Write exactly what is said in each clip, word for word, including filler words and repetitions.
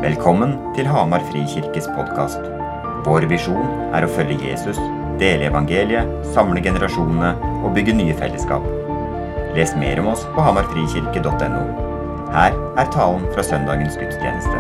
Velkommen til Hamar Frikirkes podcast. Vår visjon er å følge Jesus, dele evangeliet, samle generasjonene og bygge nye fellesskap. Les mer om oss på hamarfrikirke punktum no. Her er talen fra søndagens gudstjeneste.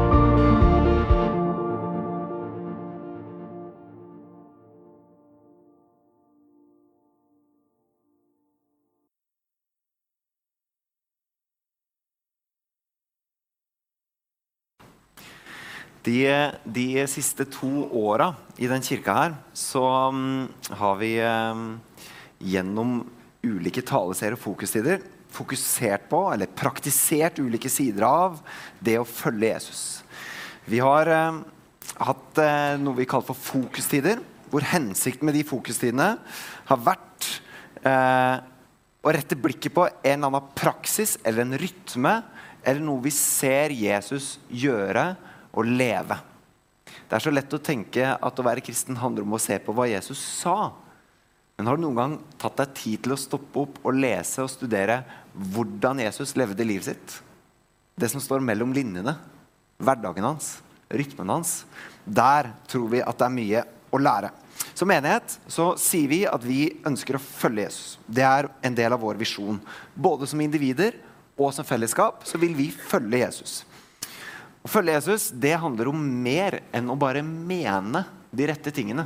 De, de siste to åra i den kirka her, så um, har vi um, gjennom ulike taleserier og fokustider fokusert på, eller praktisert ulike sider av det å følge Jesus. Vi har um, hatt uh, noe vi kaller for fokustider, hvor hensikten med de fokustidene har vært uh, å rette blikket på en eller annen praksis, eller en rytme, eller noe vi ser Jesus gjøre å leve. Det er så lett å tenke at å være kristen handler om å se på hva Jesus sa. Men har du noen gang tatt deg tid til å stoppe opp og lese og studere hvordan Jesus levde livet sitt? Det som står mellom linjene, hverdagen hans, rytmen hans. Der tror vi at det er mye å lære. Som menighet så sier vi at vi ønsker å følge Jesus. Det er en del av vår visjon. Både som individer og som fellesskap så vil vi følge Jesus. Å følge Jesus, det handler om mer enn å bare mene de rette tingene.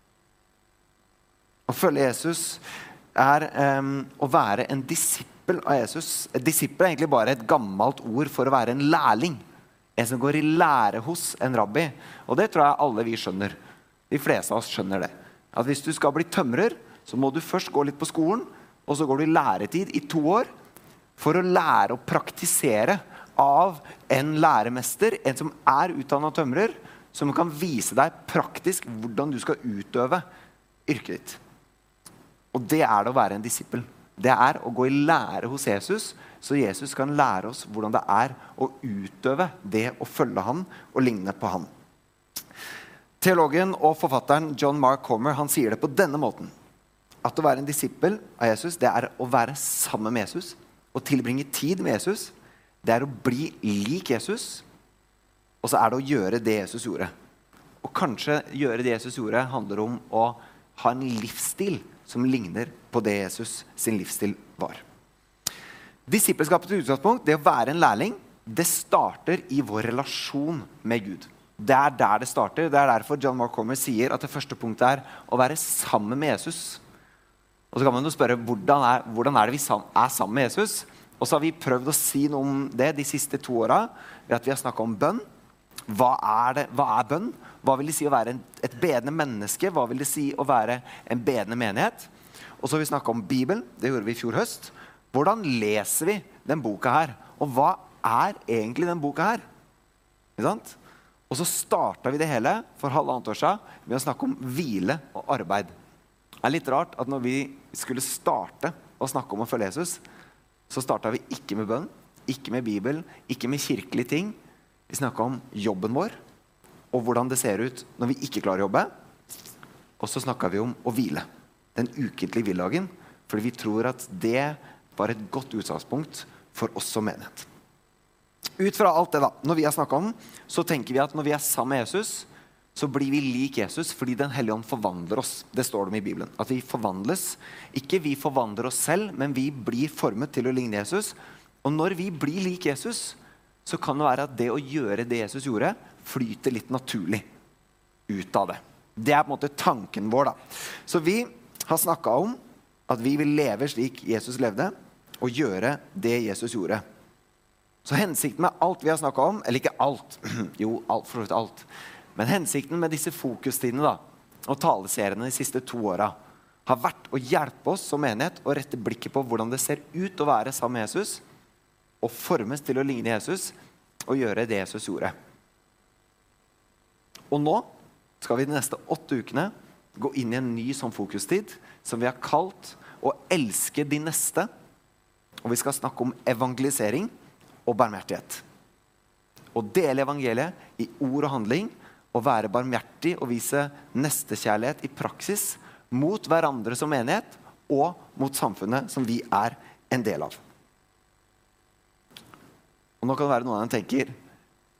Å følge Jesus er um, å være en disippel av Jesus. Et disippel er egentlig bare et gammelt ord for å være en lærling. En som går i lære hos en rabbi. Og det tror jeg alle vi skjønner. De fleste av oss skjønner det. At hvis du skal bli tømrer, så må du først gå litt på skolen, og så går du i læretid i to år for å lære å praktisere av en læremester, en som er utdannet tømrer, som kan vise deg praktisk hvordan du skal utøve yrket ditt. Og det er det å være en disippel. Det er å gå i lære hos Jesus, så Jesus kan lære oss hvordan det er å utøve det å følge han og ligne på han. Teologen og forfatteren John Mark Comer, han sier det på denne måten. At å være en disippel av Jesus, det er å være sammen med Jesus, og tilbringe tid med Jesus. Det er å bli lik Jesus, og så er det å gjøre det Jesus gjorde. Og kanskje gjøre det Jesus gjorde handler om å ha en livsstil som ligner på det Jesus sin livsstil var. Disippelskapets utgangspunkt, det å være en lærling, det starter i vår relasjon med Gud. Det er der det starter. Det er derfor John Mark Comer sier at det første punktet er å være sammen med Jesus. Og så kan man jo spørre, hvordan er, hvordan er det vi er sammen med Jesus? Og så har vi prøvd å si noe om det de siste to åra, ved at vi har snakket om bønn. Hva er, det, hva er bønn? Hva vil det si å være en, et bedende menneske? Hva vil det si å være en bedende menighet? Og så har vi snakket om Bibelen, det gjorde vi i fjor høst. Hvordan leser vi den boka her? Og hva er egentlig den boka her? Ikke sant? Og så startet vi det hele for halvannet år siden med å snakke om hvile og arbeid. Det er litt rart at når vi skulle starte å snakke om å følge Jesus, så startet vi ikke med bønn, ikke med Bibel, ikke med kirkelige ting. Vi snakket om jobben vår, og hvordan det ser ut når vi ikke klarer å jobbe. Og så snakket vi om å hvile, den ukentlige hviledagen, fordi vi tror at det var et godt utgangspunkt for oss som menighet. Ut fra alt det da, når vi har snakket om, så tenker vi at når vi er sammen med Jesus, så blir vi lik Jesus fordi den hellige ånd forvandler oss. Det står det om i Bibelen. At vi forvandles. Ikke vi forvandler oss selv, men vi blir formet til å ligne Jesus. Og når vi blir lik Jesus, så kan det være at det å gjøre det Jesus gjorde, flyter litt naturlig ut av det. Det er på en måte tanken vår da. Så vi har snakket om at vi vil leve slik Jesus levde, og gjøre det Jesus gjorde. Så hensikten med alt vi har snakket om, eller ikke alt, jo, alt for alt, men hensikten med disse fokustidene da, og taleseriene de siste to åra, har vært å hjelpe oss som menighet å rette blikket på hvordan det ser ut å være sammen med Jesus, og formes til å ligne Jesus, og gjøre det Jesus gjorde. Og nå skal vi de neste åtte ukene gå inn i en ny sånn fokustid, som vi har kalt å elske de neste, og vi skal snakke om evangelisering og barmhjertighet. Å dele evangeliet i ord og handling, å være barmhjertig og vise nestekjærlighet i praksis mot hverandre som menighet og mot samfunnet som vi er en del av. Og nå kan det være noen av dem tenker,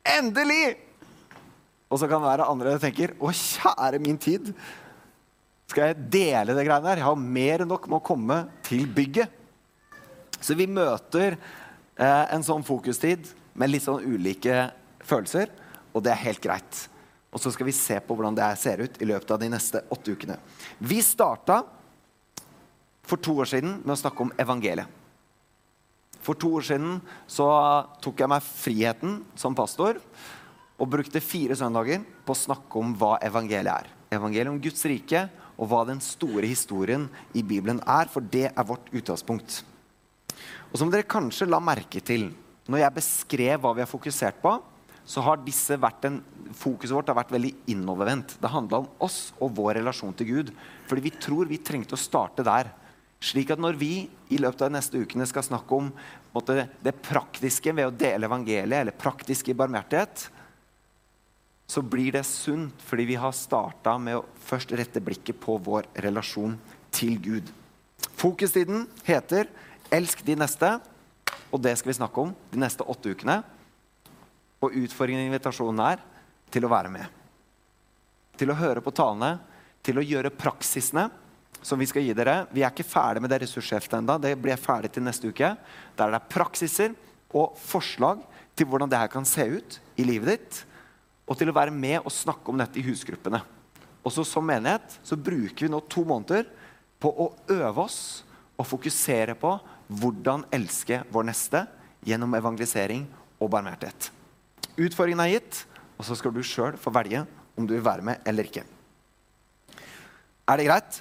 endelig! Og så kan det være andre som tenker, å kjære min tid, skal jeg dele det greiene her? Jeg har mer enn nok med å komme til bygget. Så vi møter eh, en sånn fokustid med litt sånn ulike følelser, og det er helt greit. Og så skal vi se på hvordan det ser ut i løpet av de neste åtte ukene. Vi startet for to år siden med å snakke om evangeliet. For to år siden så tok jeg meg friheten som pastor og brukte fire søndager på å snakke om hva evangeliet er. Evangeliet om Guds rike og hva den store historien i Bibelen er, for det er vårt utgangspunkt. Og som dere kanskje la merke til, når jeg beskrev hva vi har fokusert på, så har disse vært en, fokuset vårt har vært veldig innovervendt. Det handler om oss og vår relasjon til Gud, fordi vi tror vi trengte å starte der. Slik at når vi i løpet av de neste ukene skal snakke om måte, det praktiske ved å dele evangeliet, eller praktisk i barmhjertighet, så blir det sunt, fordi vi har startet med å først rette blikket på vår relasjon til Gud. Fokustiden heter «Elsk de neste», og det skal vi snakke om de neste åtte ukene. Og utfordringen i invitasjonen er til å være med. Til å høre på talene, til å gjøre praksisene som vi skal gi dere. Vi er ikke ferdig med det ressursheftet enda, det blir ferdig til neste uke. Der er det praksiser og forslag til hvordan det her kan se ut i livet ditt, og til å være med og snakke om dette i husgruppene. Og så som menighet så bruker vi nå to måneder på å øve oss og fokusere på hvordan elske vår neste gjennom evangelisering og barmhjertighet. Utfordringen er gitt, og så skal du selv få velge om du vil være med eller ikke. Er det greit?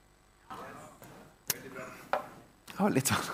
Ja, litt sånn.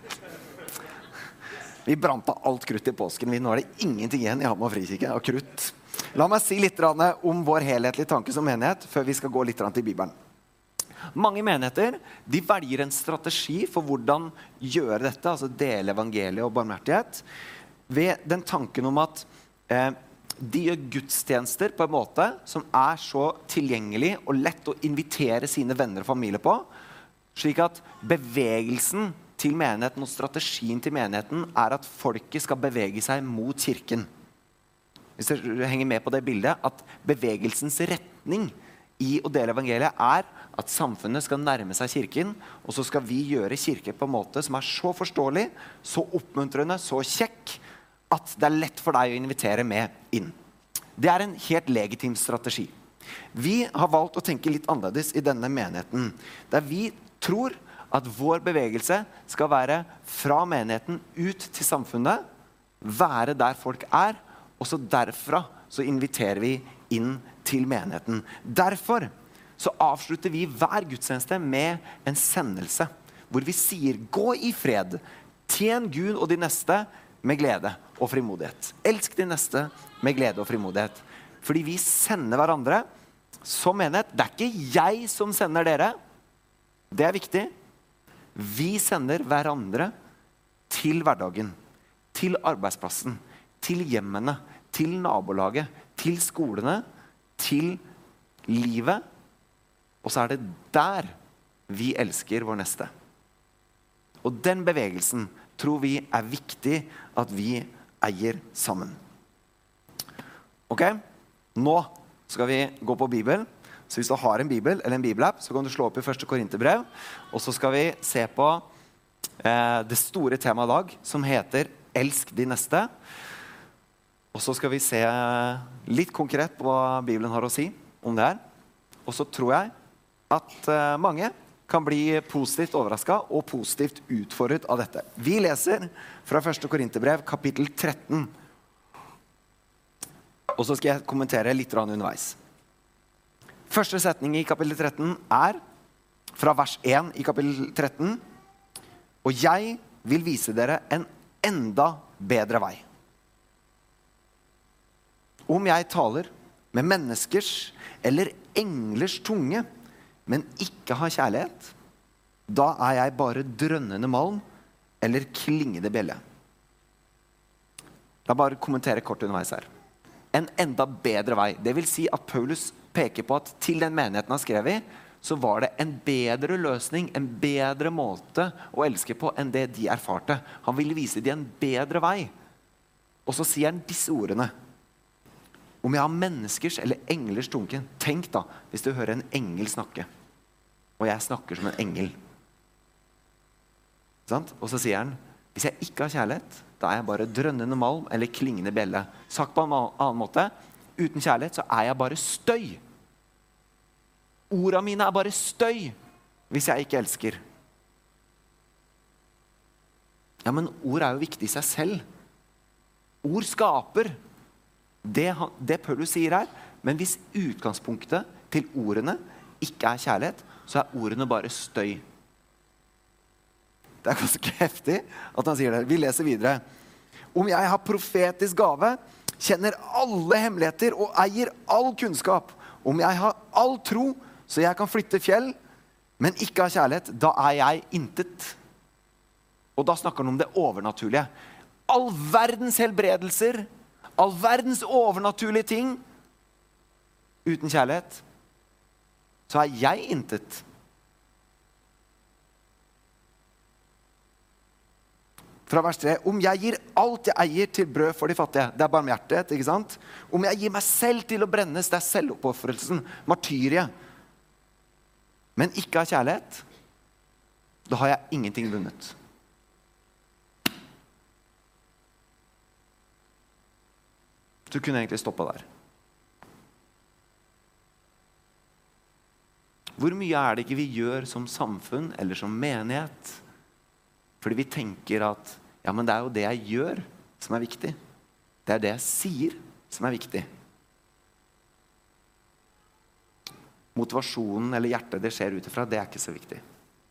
Vi brant av alt krutt i påsken. Nå er det ingenting igjen i Hamar Frikirke av krutt. La meg si litt om vår helhetlige tanke som menighet, før vi skal gå litt til Bibelen. Mange menigheter, de velger en strategi for hvordan gjøre dette, altså dele evangeliet og barmhjertighet, ved den tanken om at eh, de gjør gudstjenester på en måte som er så tilgjengelig og lett å invitere sine venner og familie på, slik at bevegelsen til menigheten og strategien til menigheten er at folket skal bevege seg mot kirken. Hvis dere henger med på det bildet, at bevegelsens retning i å dele evangeliet er at samfunnet skal nærme seg kirken, og så skal vi gjøre kirke på en måte som er så forståelig, så oppmuntrende, så kjekk, at det er lett for deg å invitere med inn. Det er en helt legitim strategi. Vi har valgt å tenke litt annerledes i denne menigheten, der vi tror at vår bevegelse skal være fra menigheten ut til samfunnet, være der folk er, og så derfra så inviterer vi inn til menigheten. Derfor så avslutter vi hver gudstjeneste med en sendelse, hvor vi sier, gå i fred, tjen Gud og de neste med glede og frimodighet. Elsk de neste med glede og frimodighet. Fordi vi sender hverandre som menighet. Det er ikke jeg som sender dere. Det er viktig. Vi sender hverandre til hverdagen, til arbeidsplassen, til hjemmene, til nabolaget, til skolene, til livet. Og så er det der vi elsker vår neste. Og den bevegelsen tror vi er viktig at vi eier sammen. Ok? Nå skal vi gå på Bibelen. Så hvis du har en Bibel eller en Bibelapp, så kan du slå opp i første Korinterbrev. Og så skal vi se på eh, det store temaet i dag, som heter Elsk de neste. Og så skal vi se litt konkret på hva Bibelen har å si om det her. Og så tror jeg at eh, mange kan bli positivt overrasket og positivt utfordret av dette. Vi leser fra første Korinterbrev, kapittel tretten. Og så skal jeg kommentere litt underveis. Første setning i kapittel tretten er fra vers én i kapittel tretten. Og jeg vil vise dere en enda bedre vei. Om jeg taler med menneskers eller englers tunge, men ikke har kjærlighet, da er jeg bare drønnende malm eller klingende bjelle. La meg bare kommentere kort underveis her. En enda bedre vei. Det vil si at Paulus peker på at til den menigheten han skrev i, så var det en bedre løsning, en bedre måte å elske på enn det de erfarte. Han ville vise dem en bedre vei. Og så sier han disse ordene. Om jeg har menneskers eller englers tunge. Tenk da, hvis du hører en engel snakke. Og jeg snakker som en engel. Sant? Og så sier han, hvis jeg ikke har kjærlighet, da er jeg bare drønnende malm eller klingende bjelle. Sagt på en annen måte, uten kjærlighet så er jeg bare støy. Ordene mine er bare støy hvis jeg ikke elsker. Ja, men ord er jo viktig i seg selv. Ord skaper. Det, det Paulus sier her. Men hvis utgangspunktet til ordene ikke er kjærlighet, så er ordene bare støy. Det er ganske heftig at han sier det. Vi leser videre. Om jeg har profetisk gave, kjenner alle hemmeligheter og eier all kunnskap. Om jeg har all tro, så jeg kan flytte fjell, men ikke har kjærlighet, da er jeg intet. Og da snakker han om det overnaturlige. All verdens helbredelser, all verdens overnaturlige ting, uten kjærlighet, så er jeg intet. Fra vers tre, om jeg gir alt jeg eier til brød for de fattige, det er barmhjertighet, ikke sant? Om jeg gir meg selv til å brennes, det er selvoppofrelsen, martyriet, men ikke har kjærlighet, da har jeg ingenting vunnet. Du kunne egentlig stoppet der. Hvor mye er det ikke vi gjør som samfunn eller som menighet? Fordi vi tenker at ja, men det er jo det jeg gjør som er viktig. Det er det jeg sier som er viktig. Motivasjonen eller hjertet det skjer utifra, det er ikke så viktig.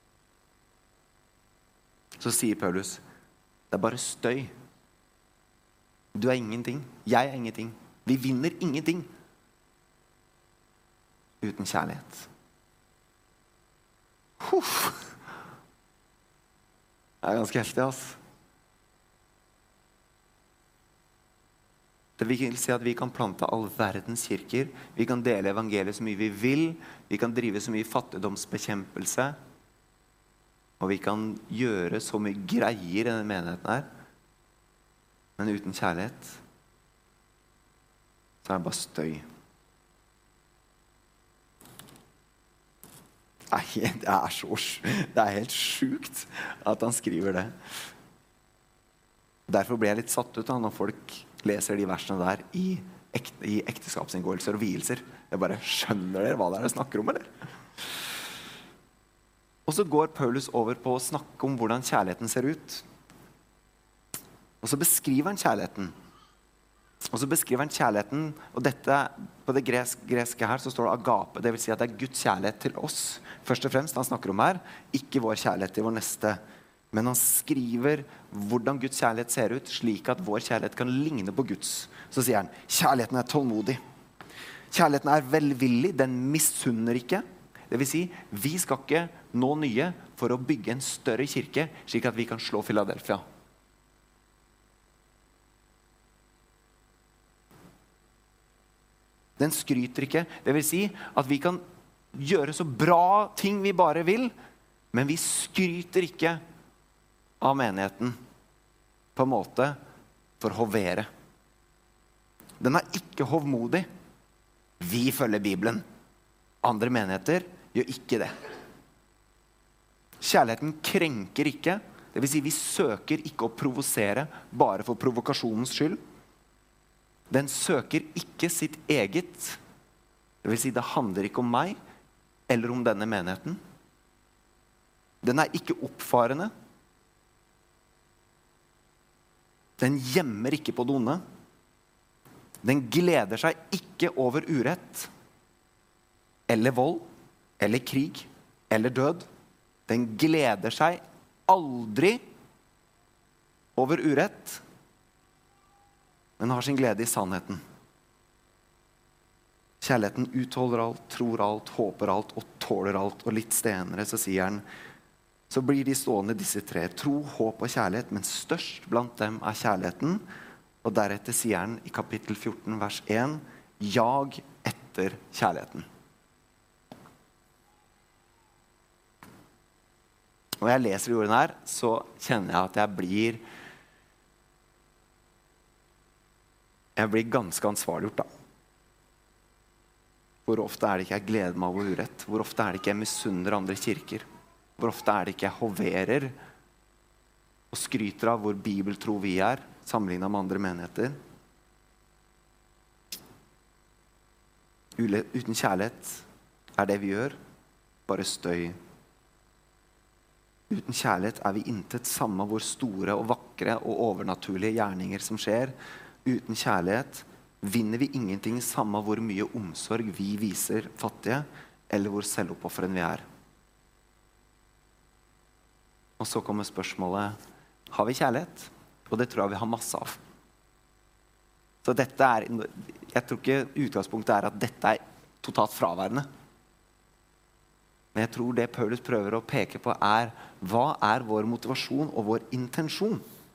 Så sier Paulus, det er bare støy. Du er ingenting. Jeg er ingenting. Vi vinner ingenting uten kjærlighet. Huff! Det er ganske heftig, ass. Det vil si at vi kan plante all verdens kirker. Vi kan dele evangeliet så mye vi vil. Vi kan drive så mye fattigdomsbekjempelse. Og vi kan gjøre så mye greier i denne menigheten her. Men uten kjærlighet så er det bare støy. Nei, det er så det er helt sjukt at han skriver det. Derfor blir jeg litt satt ut da, når folk leser de versene der i, ek, i ekteskapsinngåelser og vielser. Jeg bare, skjønner dere hva det er det snakker om, eller? Og så går Paulus over på å snakke om hvordan kjærligheten ser ut. Og så beskriver han kjærligheten. Og så beskriver han kjærligheten, og dette, på det gresk, greske her så står det agape, det vil si at det er Guds kjærlighet til oss. Først og fremst, han snakker om her, ikke vår kjærlighet til vår neste. Men han skriver hvordan Guds kjærlighet ser ut, slik at vår kjærlighet kan ligne på Guds. Så sier han, kjærligheten er tålmodig. Kjærligheten er velvillig, den misunner ikke. Det vil si, vi skal ikke nå nye for å bygge en større kirke, slik at vi kan slå Philadelphia. Den skryter ikke. Det vil si at vi kan gjøre så bra ting vi bare vil, men vi skryter ikke av menigheten på en måte for å hovere. Den er ikke hovmodig. Vi følger Bibelen. Andre menigheter gjør ikke det. Kjærligheten krenker ikke. Det vil si vi søker ikke å provosere bare for provokasjonens skyld. Den søker ikke sitt eget. Det vil si det handler ikke om meg eller om denne menigheten. Den er ikke oppfarende. Den gjemmer ikke på det onde. Den gleder seg ikke over urett, eller vold, eller krig, eller død. Den gleder seg aldri over urett, men har sin glede i sannheten. Kjærligheten utholder alt, tror alt, håper alt og tåler alt. Og litt senere så sier han, så blir de stående disse tre, tro, håp og kjærlighet, men størst blant dem er kjærligheten. Og deretter sier han i kapittel fjorten, vers en, jag etter kjærligheten. Og jeg leser de ordene her, så kjenner jeg at jeg blir Jeg blir ganske ansvarliggjort da. Hvor ofte er det ikke jeg gleder meg over urett? Hvor ofte er det ikke jeg misunner andre kirker? Hvor ofte er det ikke jeg hoverer og skryter av hvor bibeltro vi er, sammenlignet med andre menigheter? Uten kjærlighet er det vi gjør bare støy. Uten kjærlighet er vi intet, samme hvor store og vakre og overnaturlige gjerninger som skjer. Uten kjærlighet vinner vi ingenting, samme hvor mye omsorg vi viser fattige, eller hvor selvoppofrende vi er. Og så kommer spørsmålet, har vi kjærlighet? Og det tror jeg vi har masse av. Så dette er, jeg tror ikke utgangspunktet er at dette er totalt fraværende. Men jeg tror det Paulus prøver å peke på er, hva er vår motivasjon og vår intensjon?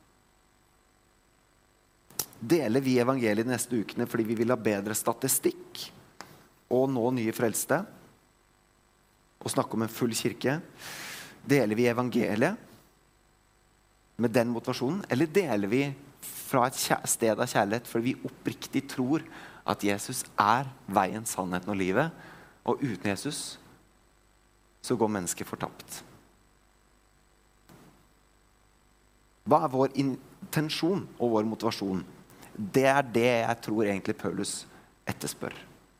Deler vi evangeliet de neste ukene fordi vi vil ha bedre statistikk og nå nye frelste og snakke om en full kirke? Deler vi evangeliet med den motivasjonen, eller deler vi fra et sted av kjærlighet fordi vi oppriktig tror at Jesus er veien, sannheten og livet, og uten Jesus så går mennesket fortapt? Hva er vår intensjon og vår motivasjon? Det er det jeg tror egentlig Paulus etterspør.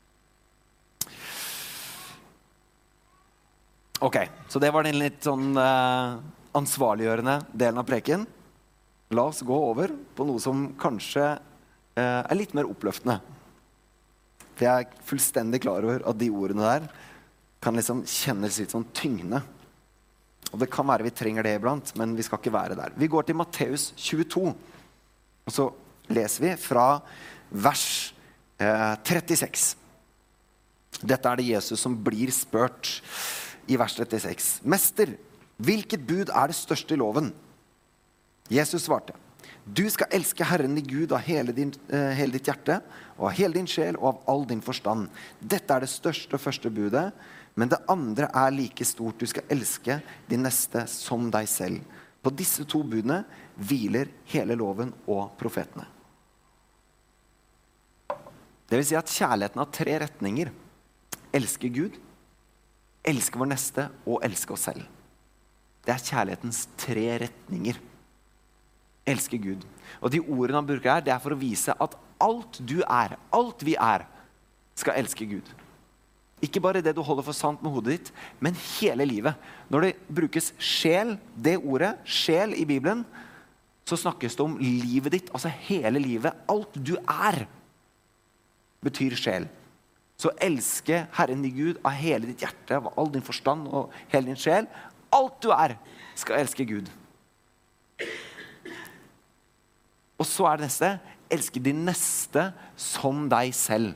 Ok, så det var den litt sånn uh, ansvarliggjørende delen av preken. La oss gå over på noe som kanskje uh, er litt mer oppløftende. For jeg er fullstendig klar over at de ordene der kan liksom kjennes litt sånn tyngende. Og det kan være vi trenger det iblant, men vi skal ikke være der. Vi går til Matteus tjueto, og så leser vi fra vers uh, trettiseks. Dette er det Jesus som blir spurt i vers trettiseks. Mester, hvilket bud er det største i loven? Jesus svarte, du skal elske Herren din Gud av hele, din, eh, hele ditt hjerte, og av hele din sjel og av all din forstand. Dette er det største og første budet, men det andre er like stort. Du skal elske din neste som deg selv. På disse to budene hviler hele loven og profetene. Det vil si at kjærligheten har tre retninger. Elske Gud, elske vår neste og elske oss selv. Det er kjærlighetens tre retninger. Elske Gud. Og de ordene han bruker her, det er for å vise at alt du er, alt vi er, skal elske Gud. Ikke bare det du holder for sant med hodet ditt, men hele livet. Når det brukes sjel, det ordet, sjel i Bibelen, så snakkes det om livet ditt, altså hele livet. Alt du er, betyr sjel. Så elske Herren din Gud av hele ditt hjerte, av all din forstand og hele din sjel. Alt du er skal elske Gud. Og så er det neste, elske din neste som deg selv.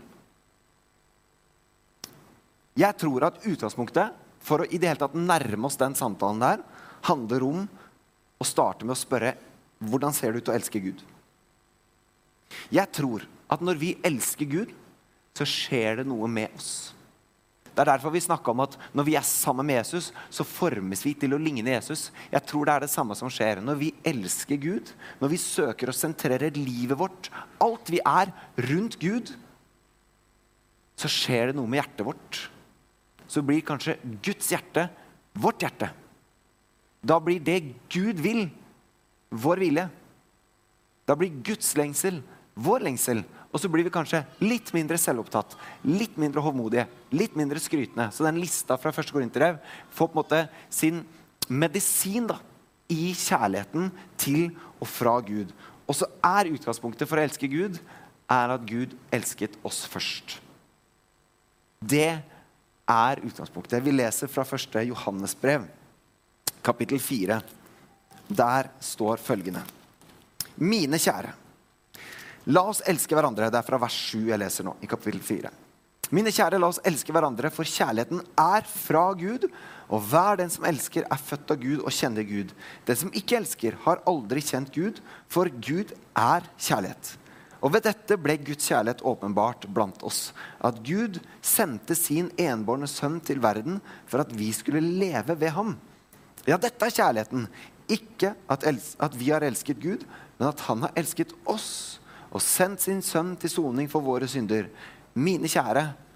Jeg tror at utgangspunktet for å i det hele tatt nærme oss den samtalen der, handler om å starte med å spørre, hvordan ser det ut å elske Gud? Jeg tror at når vi elsker Gud, så skjer det noe med oss. Det er derfor vi snakker om at når vi er sammen med Jesus, så formes vi til å ligne Jesus. Jeg tror det er det samme som skjer. Når vi elsker Gud, når vi søker å sentrere livet vårt, alt vi er rundt Gud, så skjer det noe med hjertet vårt. Så blir kanskje Guds hjerte vårt hjerte. Da blir det Gud vil, vår vilje. Da blir Guds lengsel vår lengsel. Og så blir vi kanskje litt mindre selvopptatt, litt mindre hovmodige, litt mindre skrytende. Så den lista fra første Korinterbrev får på en måte sin medisin da, i kjærligheten til og fra Gud. Og så er utgangspunktet for å elske Gud, er at Gud elsket oss først. Det er utgangspunktet. Vi leser fra første Johannesbrev, kapittel fire. Der står følgende. Mine kjære, la oss elske hverandre. Det er fra vers sju jeg leser nå, i kapittel fire. Mine kjære, la oss elske hverandre, for kjærligheten er fra Gud, og hver den som elsker er født av Gud og kjenner Gud. Den som ikke elsker har aldri kjent Gud, for Gud er kjærlighet. Og ved dette ble Guds kjærlighet åpenbart blant oss, at Gud sendte sin enbårne sønn til verden for at vi skulle leve ved ham. Ja, dette er kjærligheten. Ikke at, at vi har elsket Gud, men at han har elsket oss og sendt sin sønn til soning for våre synder. Mine kjære,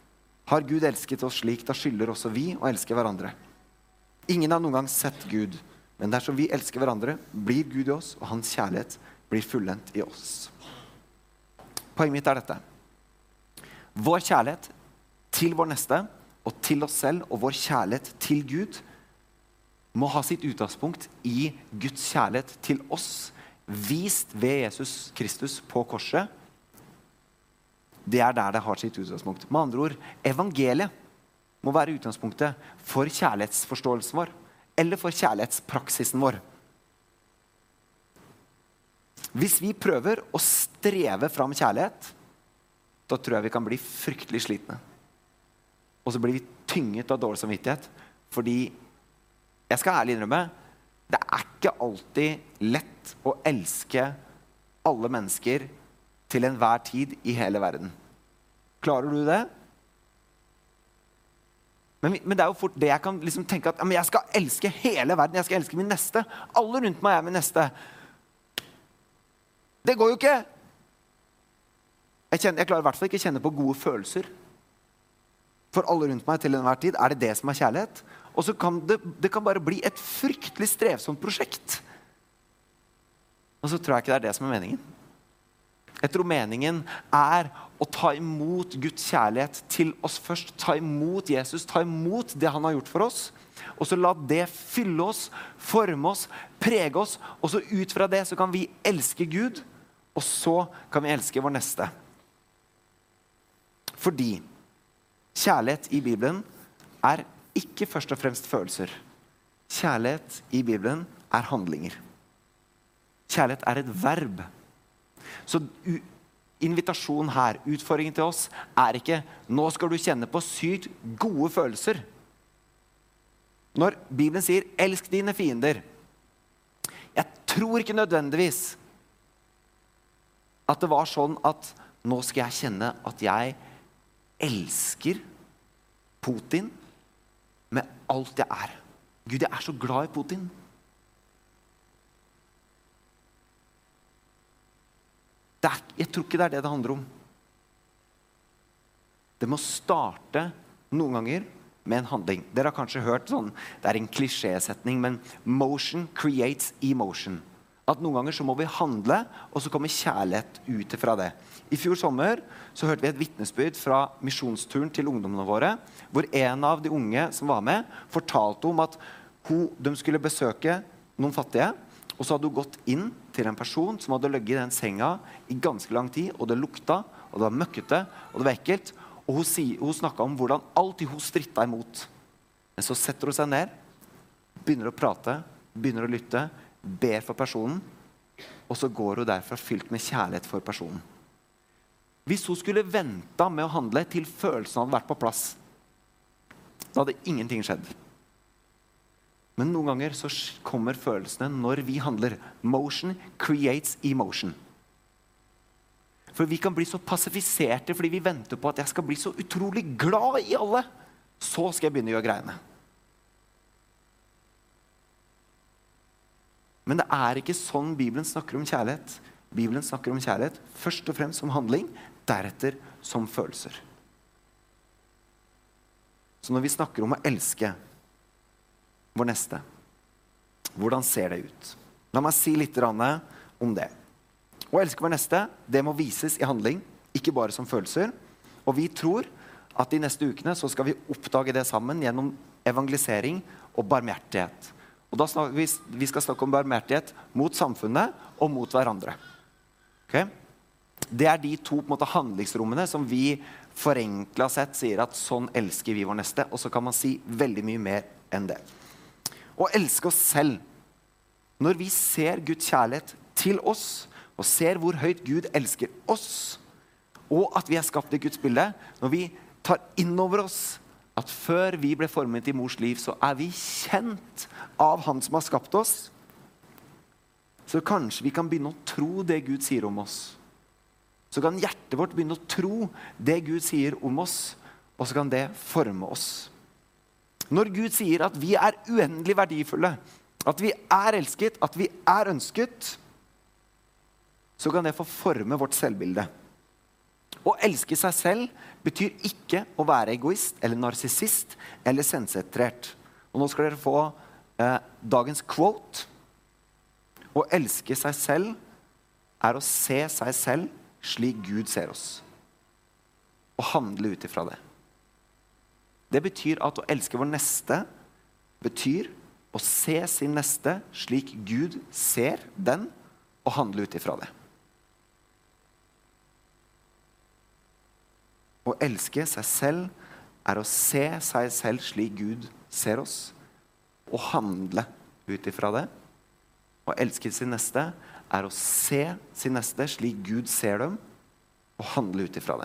Har Gud elsket oss slik, da skylder også vi å elske hverandre. Ingen har noen gang sett Gud, men dersom vi elsker hverandre, blir Gud i oss, og hans kjærlighet blir fullendt i oss. Poenget mitt er dette. Vår kjærlighet til vår neste, og til oss selv, og vår kjærlighet til Gud, må ha sitt utgangspunkt i Guds kjærlighet til oss, vist ved Jesus Kristus på korset. Det er der det har sitt utgangspunkt. Med andre ord, evangeliet må være utgangspunktet for kjærlighetsforståelsen vår, eller for kjærlighetspraksisen vår. Hvis vi prøver å streve fram kjærlighet, da tror jeg vi kan bli fryktelig slitne. Og så blir vi tynget av dårlig samvittighet, fordi jeg skal ærlig innrømme, det er ikke alltid lett å elske alle mennesker til enhver tid i hele verden. Klarer du det? Men, men det er jo fort det jeg kan liksom tenke at jeg skal elske hele verden, jeg skal elske min neste. Alle rundt meg er min neste. Det går jo ikke. Jeg, kjenner, jeg klarer i hvert fall ikke å kjenne på gode følelser. For alle rundt meg til enhver tid er det det som er kjærlighet. Og så kan det, det kan bare bli et fryktelig strevsomt prosjekt. Og så tror jeg ikke det er det som er meningen. Jeg tror meningen er å ta imot Guds kjærlighet til oss først. Ta imot Jesus, ta imot det han har gjort for oss. Og så la det fylle oss, forme oss, prege oss. Og så ut fra det så kan vi elske Gud, og så kan vi elske vår neste. Fordi kjærlighet i Bibelen er ikke først og fremst følelser. Kjærlighet i Bibelen er handlinger. Kjærlighet er et verb. Så invitasjonen her, utfordringen til oss, er ikke nå skal du kjenne på sykt gode følelser. Når Bibelen sier elsk dine fiender, jeg tror ikke nødvendigvis at det var sånn at nå skal jeg kjenne at jeg elsker Putin med alt jeg er. Gud, jeg er så glad i Putin. Det er, jeg tror ikke det er det det handler om. Det må starte noen ganger med en handling. Dere har kanskje hørt sånn, det er en klisjésetning, men motion creates emotion. At noen ganger så må vi handle, og så kommer kjærlighet ut fra det. I fjor sommer så hørte vi et vitnesbyrd fra misjonsturen til ungdommene våre, hvor en av de unge som var med, fortalte om at hun, de skulle besøke noen fattige, og så hadde hun gått inn til en person som hadde løgget i den senga i ganske lang tid, og det lukta, og det var møkkete, og det var ekkelt, og hun, si, hun snakket om hvordan alltid hun strittet imot. Men så setter hun seg ned, begynner å prate, begynner å lytte, ber for personen, og så går hun derfra fylt med kjærlighet for personen. Hvis hun skulle vente med å handle til følelsen hadde vært på plass, da hadde ingenting skjedd. Men noen ganger så kommer følelsene når vi handler. Motion creates emotion. For vi kan bli så passifiserte fordi vi venter på at jeg skal bli så utrolig glad i alle. Så skal jeg begynne å gjøre greiene. Men det er ikke sånn Bibelen snakker om kjærlighet. Bibelen snakker om kjærlighet først og fremst som handling, deretter som følelser. Så når vi snakker om å elske vår neste, hvordan ser det ut? La meg si litt om det. Å elske vår neste, det må vises i handling, ikke bare som følelser. Og vi tror at de neste ukene så skal vi oppdage det sammen gjennom evangelisering og barmhjertighet. Og da snakker vi, vi skal snakke om barmhjertighet mot samfunnet og mot hverandre. Okay? Det er de to på en måte, handlingsrommene som vi forenklet sett sier at sånn elsker vi vår neste. Og så kan man si veldig mye mer enn det. Å elske oss selv. Når vi ser Guds kjærlighet til oss, og ser hvor høyt Gud elsker oss, og at vi er skapt i Guds bilde, når vi tar inn over oss at før vi ble formet i mors liv, så er vi kjent av Han som har skapt oss, så kanskje vi kan begynne å tro det Gud sier om oss. Så kan hjertet vårt begynne å tro det Gud sier om oss, og så kan det forme oss. Når Gud sier at vi er uendelig verdifulle, at vi er elsket, at vi er ønsket, så kan det få forme vårt selvbilde. Å elske seg selv betyr ikke å være egoist eller narsissist eller sensentrert. Og nå skal dere få eh, dagens quote. Å elske seg selv er å se seg selv slik Gud ser oss. Og handle ut ifra det. Det betyr at å elske vår neste betyr å se sin neste slik Gud ser den, og handle ut ifra det. Å elske seg selv er å se seg selv slik Gud ser oss, og handle ut ifra det. Å elske sin neste er å se sin neste slik Gud ser dem, og handle ut ifra det.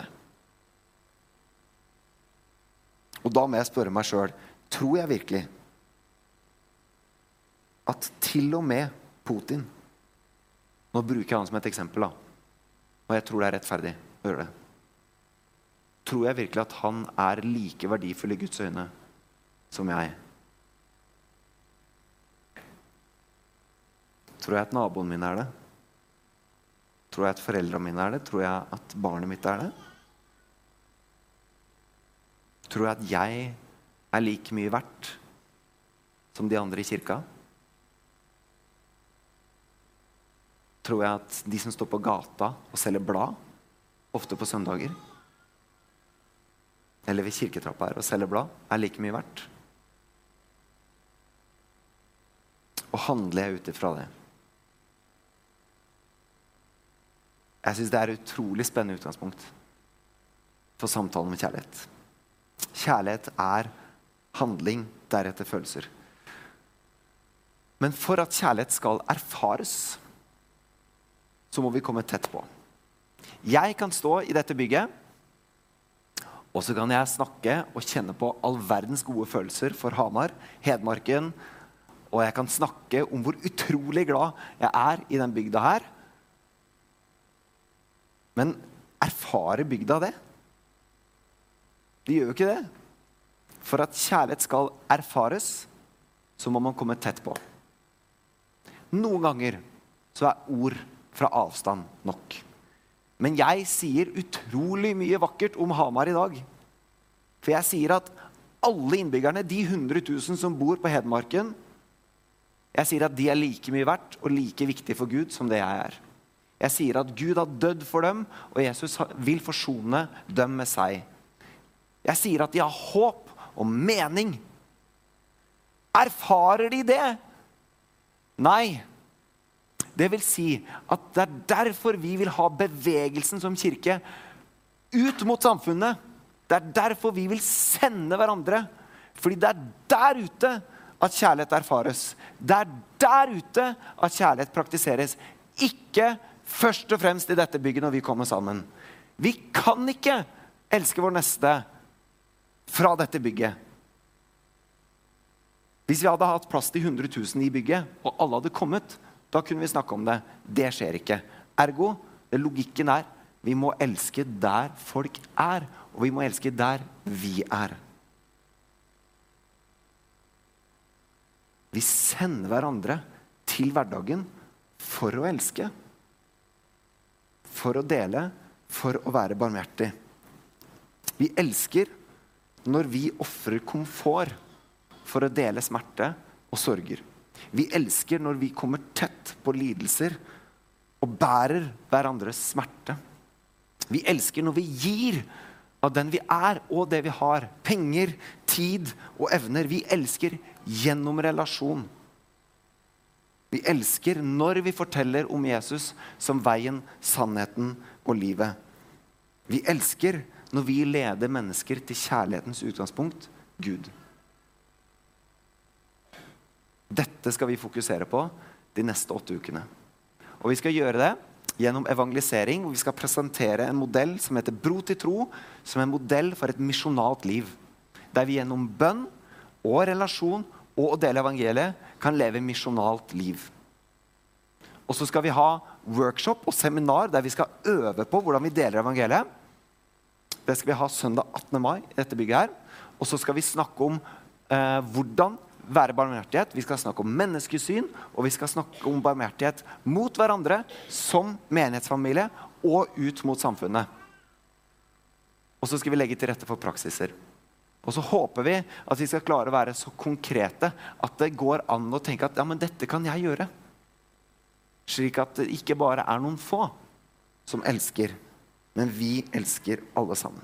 Og da må jeg spørre meg selv, tror jeg virkelig at til og med Putin, nå bruker jeg han som et eksempel da, og jeg tror det er rettferdig å gjøre det, tror jeg virkelig at han er like verdifull i Guds øyne som jeg? Tror jeg at naboen min er det? Tror jeg at foreldrene mine er det? Tror jeg at barnet mitt er det? Tror jeg at jeg er like mye verdt som de andre i kirka? Tror jeg at de som står på gata og selger blad, ofte på søndager, eller ved kirketrappa her og selger blad, er like mye verdt? Og handler jeg ut ifra det? Jeg synes det er et utrolig spennende utgangspunkt for samtalen med kjærlighet. Kjærlighet er handling, deretter følelser. Men for at kjærlighet skal erfares, så må vi komme tett på. Jeg kan stå i dette bygget, og så kan jeg snakke og kjenne på all verdens gode følelser for Hamar, Hedmarken, og jeg kan snakke om hvor utrolig glad jeg er i den bygda her. Men erfarer bygda det? De gjør jo ikke det. For at kjærlighet skal erfares, så må man komme tett på. Noen ganger så er ord fra avstand nok. Men jeg sier utrolig mye vakkert om Hamar i dag. For jeg sier at alle innbyggerne, de hundre tusen som bor på Hedmarken, jeg sier at de er like mye verdt og like viktig for Gud som det jeg er. Jeg sier at Gud har dødd for dem, og Jesus vil forsone dem med seg. Jeg sier at de har håp og mening. Erfarer de det? Nei. Det vil si at det er derfor vi vil ha bevegelsen som kirke ut mot samfunnet. Det er derfor vi vil sende hverandre. Fordi det er der ute at kjærlighet erfares. Det er der ute at kjærlighet praktiseres. Ikke først og fremst i dette bygget når vi kommer sammen. Vi kan ikke elske vår neste fra dette bygget. Hvis vi hadde hatt plass til hundre tusen i bygget, og alle hadde kommet, da kunne vi snakke om det. Det skjer ikke. Ergo, det logikken er, vi må elske der folk er, og vi må elske der vi er. Vi sender hverandre til hverdagen for å elske, for å dele, for å være barmhjertig. Vi elsker når vi offrer komfort for å dele smerte og sorger. Vi elsker når vi kommer tett på lidelser og bærer hverandres smerte. Vi elsker når vi gir av den vi er og det vi har. Penger, tid og evner. Vi elsker gjennom relasjon. Vi elsker når vi forteller om Jesus som veien, sannheten og livet. Vi elsker når vi leder mennesker til kjærlighetens utgangspunkt, Gud. Dette skal vi fokusere på de neste åtte ukene. Og vi skal gjøre det gjennom evangelisering, og vi skal presentere en modell som heter Bro til tro, som er en modell for et misjonalt liv, der vi gjennom bønn og relasjon og å dele evangeliet kan leve misjonalt liv. Og så skal vi ha workshop og seminar der vi skal øve på hvordan vi deler evangeliet. Det skal vi ha søndag attende mai i dette bygget her. Og så skal vi snakke om eh, hvordan være barmhjertighet. Vi skal snakke om menneskesyn, og vi skal snakke om barmhjertighet mot hverandre som menighetsfamilie og ut mot samfunnet. Og så skal vi legge til rette for praksiser. Og så håper vi at vi skal klare å være så konkrete at det går an å tenke at ja, men dette kan jeg gjøre. Slik at det ikke bare er noen få som elsker, men vi elsker alle sammen.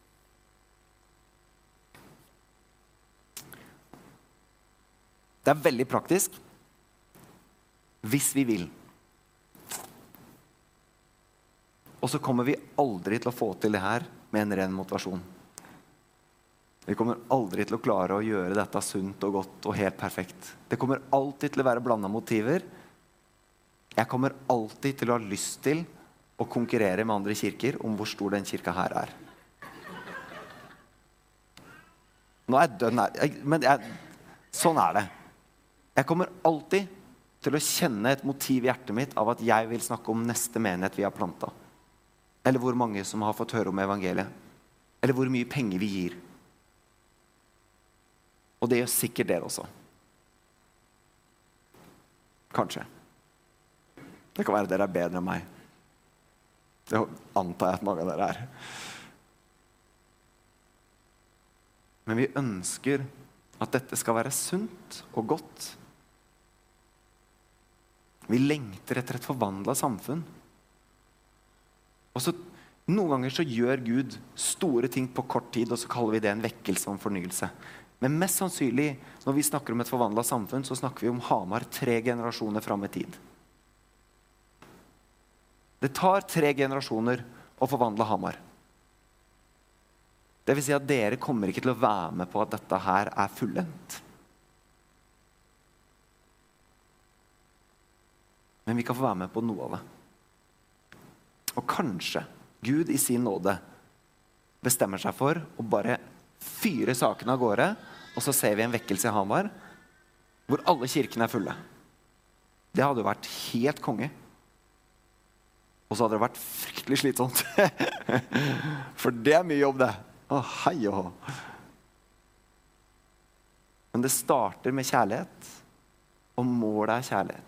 Det er veldig praktisk hvis vi vil. Og så kommer vi aldri til å få til det her med en ren motivasjon. Vi kommer aldri til å klare å gjøre dette sunt og godt og helt perfekt. Det kommer alltid til å være blandet motiver. Jeg kommer alltid til å ha lyst til å konkurrere med andre kirker om hvor stor den kirka her er. Nå er jeg dønn her, men jeg, sånn er det. Jeg kommer alltid til å kjenne et motiv i hjertet mitt av at jeg vil snakke om neste menighet vi har plantet. Eller hvor mange som har fått høre om evangeliet. Eller hvor mye penger vi gir. Og det gjør sikkert dere også. Kanskje. Det kan være dere er bedre enn meg. Det antar jeg at mange av dere er. Men vi ønsker at dette skal være sunt og godt. Vi lengter etter et forvandlet samfunn. Og så noen ganger så gjør Gud store ting på kort tid, og så kaller vi det en vekkelse og en fornyelse. Men mest sannsynlig, når vi snakker om et forvandlet samfunn, så snakker vi om Hamar tre generasjoner frem i tid. Det tar tre generasjoner å forvandle Hamar. Det vil si at dere kommer ikke til å være med på at dette her er fullendt. Men vi kan få være med på noe av det. Og kanskje Gud i sin nåde bestemmer seg for å bare fyre sakene av gårde, og så ser vi en vekkelse i Hamar, hvor alle kirkene er fulle. Det hadde jo vært helt konge. Og så hadde det vært fryktelig slitsomt. For det er mye jobb det. Å, hei og hå. Men det starter med kjærlighet, og målet er kjærlighet.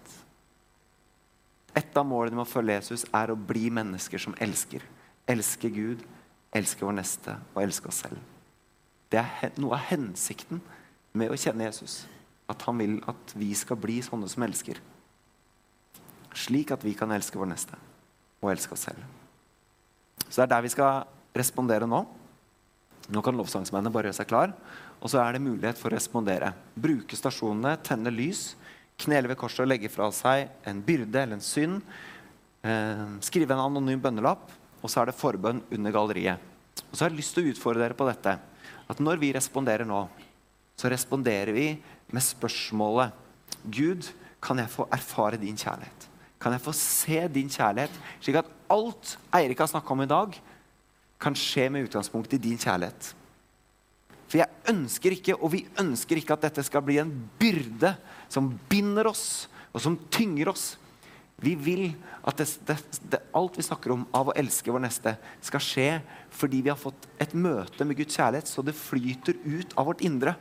Et av målene med å følge Jesus er å bli mennesker som elsker. Elsker Gud, elsker vår neste og elsker oss selv. Det er noe av hensikten med å kjenne Jesus. At han vil at vi skal bli sånne som elsker. Slik at vi kan elske vår neste og elske oss selv. Så det er der vi skal respondere nå. Nå kan lovsangsmennene bare gjøre seg klar. Og så er det mulighet for å respondere. Bruke stasjonene, tenne lys, knele ved korset og legge fra seg en byrde eller en synd. Eh, skrive en anonym bønnelapp. Og så er det forbønn under galleriet. Og så har jeg lyst til å utfordre dere på dette. At når vi responderer nå, så responderer vi med spørsmålet: Gud, kan jeg få erfare din kjærlighet? Kan jeg få se din kjærlighet? Slik at alt Eirik har snakket om i dag, kan skje med utgangspunkt i din kjærlighet. For jeg ønsker ikke, og vi ønsker ikke at dette skal bli en byrde som binder oss, og som tynger oss. Vi vil at det, det, det, alt vi snakker om av å elske vår neste skal skje fordi vi har fått et møte med Guds kjærlighet, så det flyter ut av vårt indre.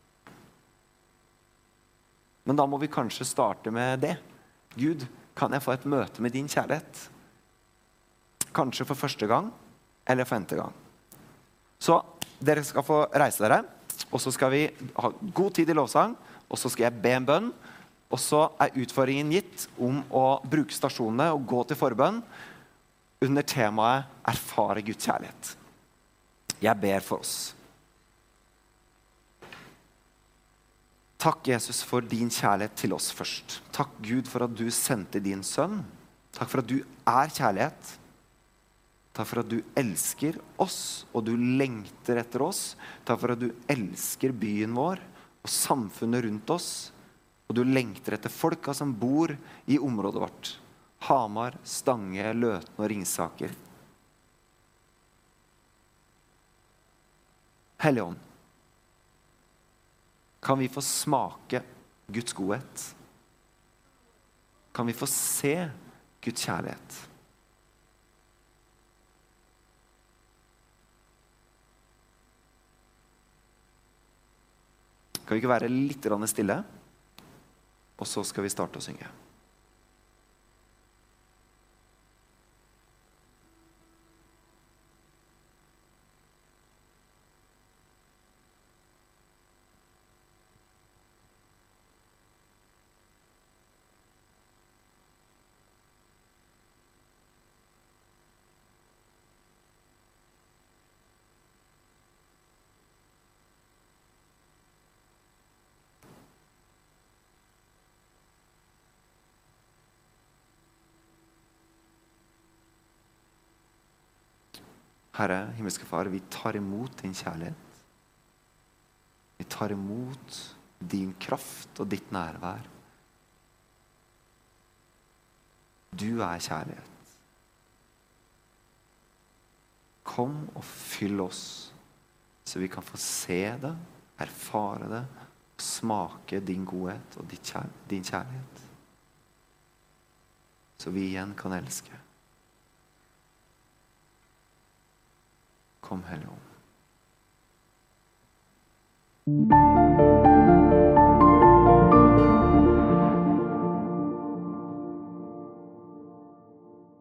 Men da må vi kanskje starte med det. Gud, kan jeg få et møte med din kjærlighet? Kanskje for første gang, eller for ente gang. Så dere skal få reise dere, og så skal vi ha god tid i lovsang, og så skal jeg be en bønn, og så er utfordringen gitt om å bruke stasjonene og gå til forbønn under temaet erfare Guds kjærlighet. Jeg ber for oss. Takk, Jesus, for din kjærlighet til oss først. Takk, Gud, for at du sendte din sønn. Takk for at du er kjærlighet. Takk for at du elsker oss, og du lengter etter oss. Takk for at du elsker byen vår og samfunnet rundt oss. Og du lengter etter folka som bor i området vårt. Hamar, Stange, Løten og Ringsaker. Helligånd, kan vi få smake Guds godhet? Kan vi få se Guds kjærlighet? Kan vi ikke være litt stille? Og så skal vi starte å synge. Herre, himmelske Far, vi tar imot din kjærlighet. Vi tar imot din kraft og ditt nærvær. Du er kjærlighet. Kom og fyll oss, så vi kan få se det, erfare det, og smake din godhet og din kjærlighet. Så vi igjen kan elske. Kom, Hellige Ånd.